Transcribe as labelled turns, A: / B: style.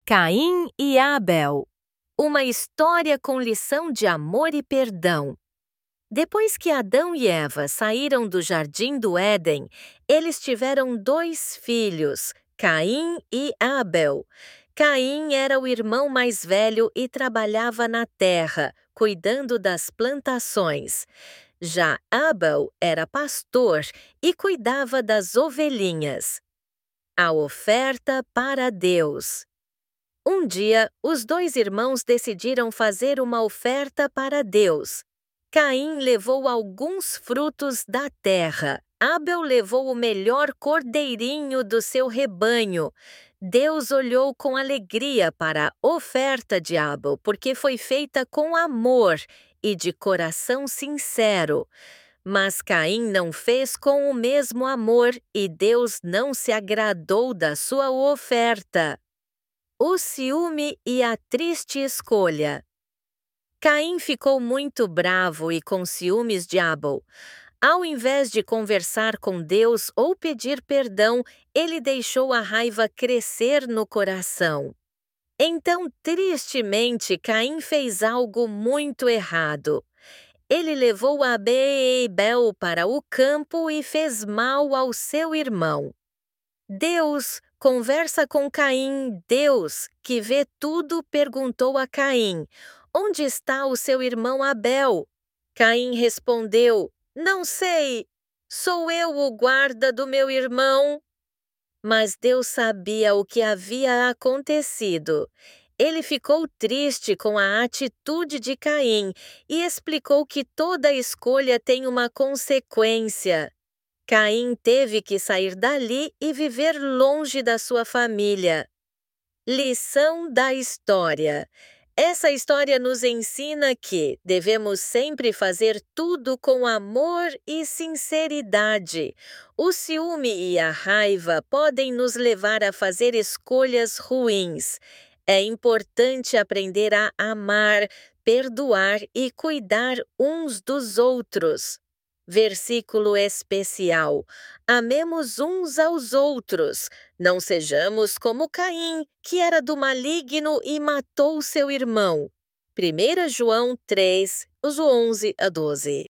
A: Caim e Abel. Uma história com lição de amor e perdão. Depois que Adão e Eva saíram do jardim do Éden, eles tiveram 2 filhos, Caim e Abel. Caim era o irmão mais velho e trabalhava na terra, cuidando das plantações. Já Abel era pastor e cuidava das ovelhinhas. A oferta para Deus. Um dia, os 2 irmãos decidiram fazer uma oferta para Deus. Caim levou alguns frutos da terra. Abel levou o melhor cordeirinho do seu rebanho. Deus olhou com alegria para a oferta de Abel, porque foi feita com amor e de coração sincero. Mas Caim não fez com o mesmo amor e Deus não se agradou da sua oferta. O ciúme e a triste escolha. Caim ficou muito bravo e com ciúmes de Abel. Ao invés de conversar com Deus ou pedir perdão, ele deixou a raiva crescer no coração. Então, tristemente, Caim fez algo muito errado. Ele levou Abel para o campo e fez mal ao seu irmão. Deus conversa com Caim. Deus, que vê tudo, perguntou a Caim: "Onde está o seu irmão Abel?" Caim respondeu: "Não sei. Sou eu o guarda do meu irmão." Mas Deus sabia o que havia acontecido. Ele ficou triste com a atitude de Caim e explicou que toda escolha tem uma consequência. Caim teve que sair dali e viver longe da sua família. Lição da história. Essa história nos ensina que devemos sempre fazer tudo com amor e sinceridade. O ciúme e a raiva podem nos levar a fazer escolhas ruins. É importante aprender a amar, perdoar e cuidar uns dos outros. Versículo especial. Amemos uns aos outros. Não sejamos como Caim, que era do maligno e matou seu irmão. 1 João 3, os 11 a 12.